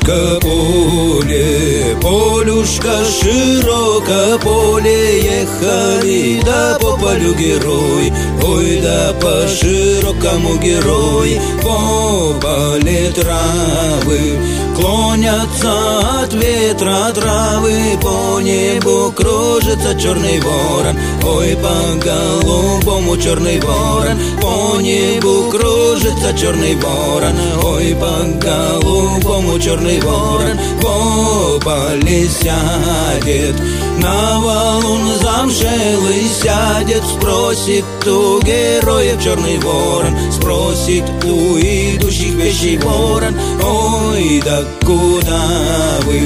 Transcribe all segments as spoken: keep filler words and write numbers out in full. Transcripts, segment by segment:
широко поле, полюшка широко поле, ехали да по полю герой, ой да по широкому герой, по поле травы клонятся от ветра травы, по небу кружится черный ворон, ой по голубому черный ворон, по небу кружится черный ворон, ой по голубому черный ворон, по поле сядет, на валун замшелый сядет, спросит у героев черный ворон, спросит у идущих вещей ворон, ой да куда вы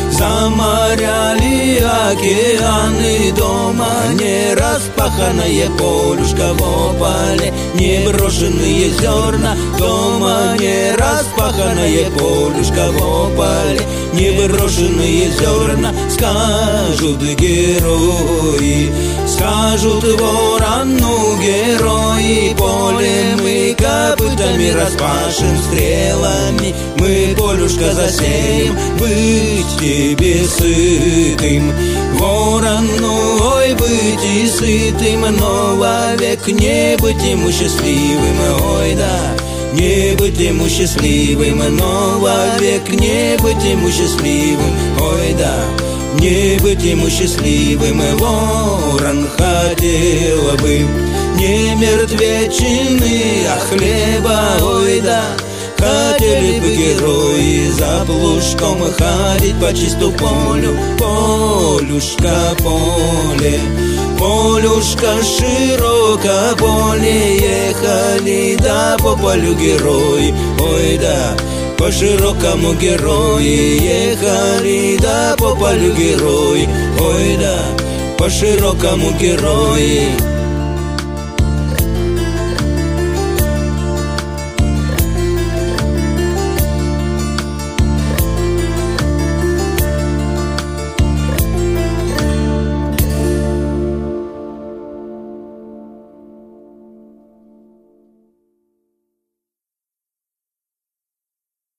заморяли океаны, дома не распаханное полюшко в поле, не брошенные зерна, дома не распаханное полюшко в поле, не брошенные зерна, скажут герои, скажут ворону герои, поле мы копытами распашем, стрелами мы полюшко засеем, быть тебе сытым, ворону, ой, быть и сытым, но вовек не быть ему счастливым, ой, да, не быть ему счастливым, но вовек не быть ему счастливым, ой, да, не быть ему счастливым. Ворон хотел бы не мертвечины, а хлеба, ой, да, хотели бы герои за плужком ходить по чисту полю, полюшка поле, полюшка широко поле, ехали да по полю герои, ой да, по широкому герои, ехали да по полю герои, ой да, по широкому герои.